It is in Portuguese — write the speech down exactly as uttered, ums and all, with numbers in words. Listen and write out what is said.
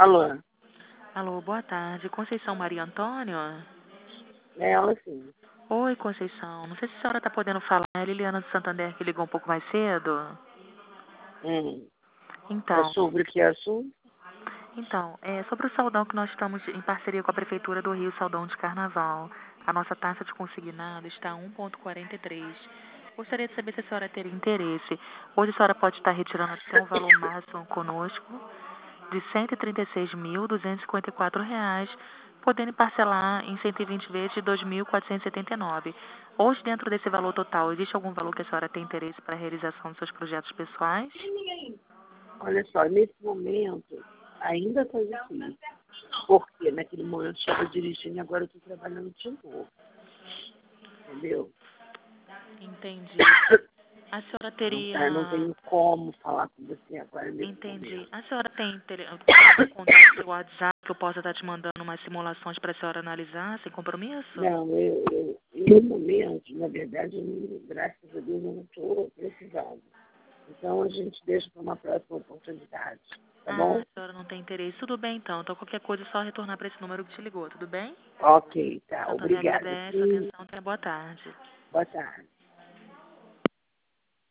Alô? Alô, boa tarde. Conceição Maria Antônio? É ela sim. Oi, Conceição. Não sei se a senhora está podendo falar. É a Liliana do Santander que ligou um pouco mais cedo. Hum. É Então, sobre que assunto? então, é sobre o saldão que nós estamos em parceria com a Prefeitura do Rio, Saldão de Carnaval. A nossa taxa de consignado está a um vírgula quarenta e três. Gostaria de saber se a senhora teria interesse. Hoje a senhora pode estar retirando até um valor máximo conosco de cento e trinta e seis mil, duzentos e cinquenta e quatro reais, podendo parcelar em cento e vinte vezes de dois mil quatrocentos e setenta e nove. Hoje, dentro desse valor total, existe algum valor que a senhora tem interesse para a realização dos seus projetos pessoais? Olha só, nesse momento ainda está difícil. Porque naquele momento eu estava dirigindo e agora eu estou trabalhando de novo. Entendeu? Entendi. A senhora Não, tá, eu não teria... tenho como falar com você agora nesse Entendi. momento. A senhora tem tele- algum contato do WhatsApp que eu possa estar te mandando umas simulações para a senhora analisar, sem compromisso? Não, eu, eu, eu, no momento, na verdade, eu não- graças a Deus, eu não estou precisando. Então a gente deixa para uma próxima oportunidade. Tá Ah, bom? a senhora não tem interesse. Tudo bem, então. Então, qualquer coisa é só retornar para esse número que te ligou, tudo bem? Ok, tá. Santander Obrigada. agradece a Sim, atenção. Tenha boa tarde. boa tarde.